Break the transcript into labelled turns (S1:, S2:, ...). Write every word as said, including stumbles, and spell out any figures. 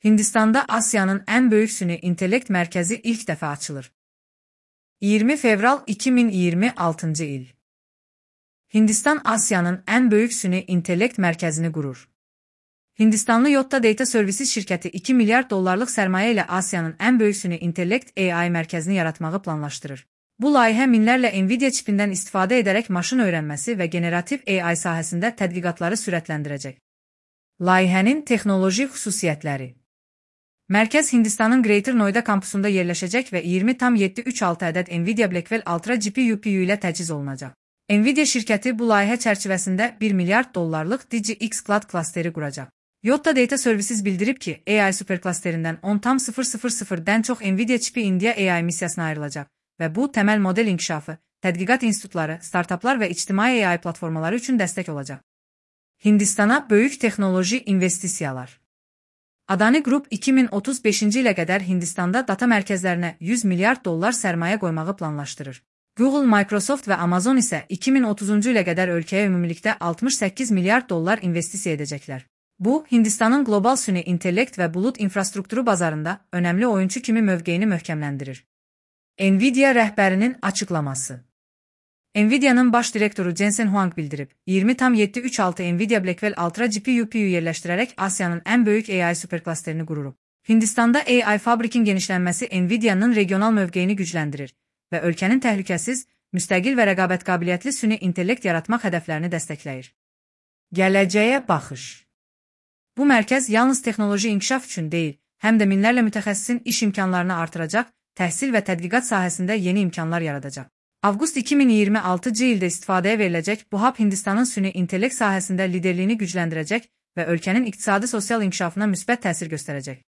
S1: Hindistanda Asya'nın en büyük süni intellekt merkezi ilk defa açılır. yirmi Fevral iki min yirmi altıncı il. Hindistan Asya'nın en büyük süni intellekt merkezini kurur. Hindistanlı Yotta Data Services şirketi iki milyar dollarlık sermaye ile Asya'nın en büyük süni intellekt A I merkezini yaratmağı planlaştırır. Bu layihə minlərlə Nvidia çipindən istifadə edərək maşın öyrənməsi və generativ A I sahəsində tədqiqatları sürətləndirəcək. Layihənin texnoloji xüsusiyyətləri. Mərkəz Hindistanın Greater Noida kampusunda yerləşəcək və iyirmi tam yeddi üç altı ədəd Nvidia Blackwell Ultra G P U P U ilə təchiz olunacaq. Nvidia şirkəti bu layihə çərçivəsində bir milyard dollarlıq D G X Cloud klasteri quracaq. Yotta Data Services bildirib ki, A I superklasterindən on tam sıfır sıfır sıfırdən çox Nvidia çipi India A I missiyasına ayrılacaq və bu təməl model inkişafı, tədqiqat institutları, startaplar və ictimai A I platformaları üçün dəstək olacaq. Hindistana böyük texnoloji investisiyalar. Adani Group iki min otuz beşinci ilə qədər Hindistanda data mərkəzlərinə yüz milyard dollar sərmayə qoymağı planlaşdırır. Google, Microsoft və Amazon isə iki min otuzuncu ilə qədər ölkəyə ümumilikdə altmış səkkiz milyard dollar investisiya edəcəklər. Bu, Hindistanın qlobal süni intellekt və bulut infrastrukturu bazarında önəmli oyunçu kimi mövqeyini möhkəmləndirir. Nvidia rəhbərinin açıqlaması. Nvidia'nın baş direktoru Jensen Huang bildirib, iyirmi tam yeddi üç altı Nvidia Blackwell Ultra G P U P U yerləşdirərək Asiyanın ən böyük A I superklasterini qururub. Hindistanda A I fabrikin genişlənməsi Nvidia'nın regional mövqeyini gücləndirir və ölkənin təhlükəsiz, müstəqil və rəqabət qabiliyyətli süni intellekt yaratmaq hədəflərini dəstəkləyir. Gələcəyə baxış. Bu mərkəz yalnız texnoloji inkişaf üçün deyil, həm də minlərlə mütəxəssisin iş imkanlarını artıracaq, təhsil və tədqiqat sahəsində yeni imkanlar yaradacaq. Avqust iki min iyirmi altıncı ildə istifadəyə veriləcək bu hub Hindistanın süni intellekt sahəsində liderliyini gücləndirəcək və ölkənin iqtisadi sosial inkişafına müsbət təsir göstərəcək.